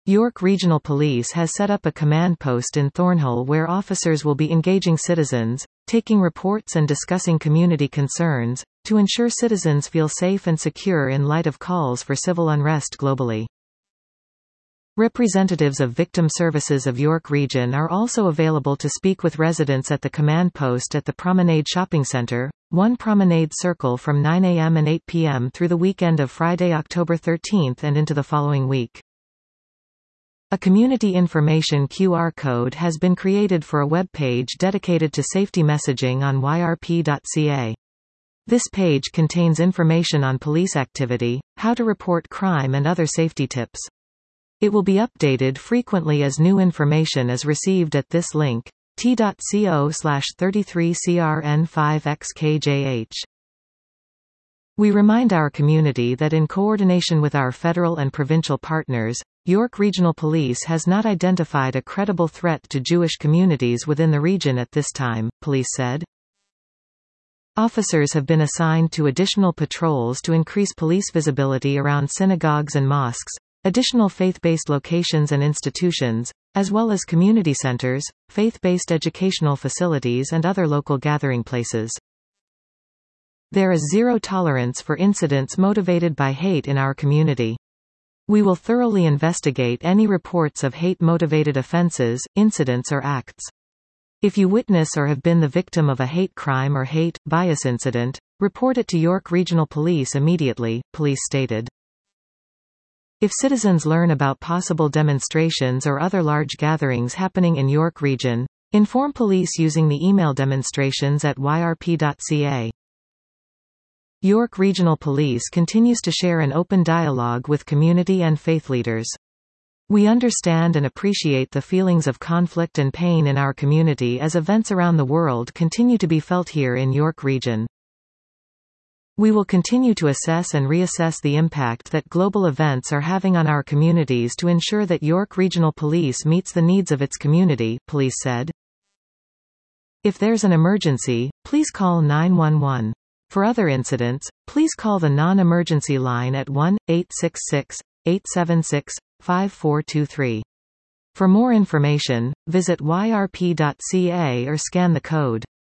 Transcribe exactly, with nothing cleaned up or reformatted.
York Regional Police has set up a command post in Thornhill where officers will be engaging citizens, taking reports and discussing community concerns, to ensure citizens feel safe and secure in light of calls for civil unrest globally. Representatives of victim services of York Region are also available to speak with residents at the command post at the Promenade Shopping Centre, one Promenade Circle from nine a m and eight p m through the weekend of Friday, October thirteenth and into the following week. A community information Q R code has been created for a web page dedicated to safety messaging on Y R P dot C A. This page contains information on police activity, how to report crime and other safety tips. It will be updated frequently as new information is received at this link, t dot co slash thirty-three C R N five X K J H. We remind our community that in coordination with our federal and provincial partners, York Regional Police has not identified a credible threat to Jewish communities within the region at this time, police said. Officers have been assigned to additional patrols to increase police visibility around synagogues and mosques, additional faith-based locations and institutions, as well as community centers, faith-based educational facilities and other local gathering places. There is zero tolerance for incidents motivated by hate in our community. We will thoroughly investigate any reports of hate-motivated offenses, incidents or acts. If you witness or have been the victim of a hate crime or hate, bias incident, report it to York Regional Police immediately, police stated. If citizens learn about possible demonstrations or other large gatherings happening in York Region, inform police using the email demonstrations at Y R P dot C A. York Regional Police continues to share an open dialogue with community and faith leaders. We understand and appreciate the feelings of conflict and pain in our community as events around the world continue to be felt here in York Region. We will continue to assess and reassess the impact that global events are having on our communities to ensure that York Regional Police meets the needs of its community, police said. If there's an emergency, please call nine one one. For other incidents, please call the non-emergency line at one eight six six, eight seven six, five four two three. For more information, visit Y R P dot C A or scan the code.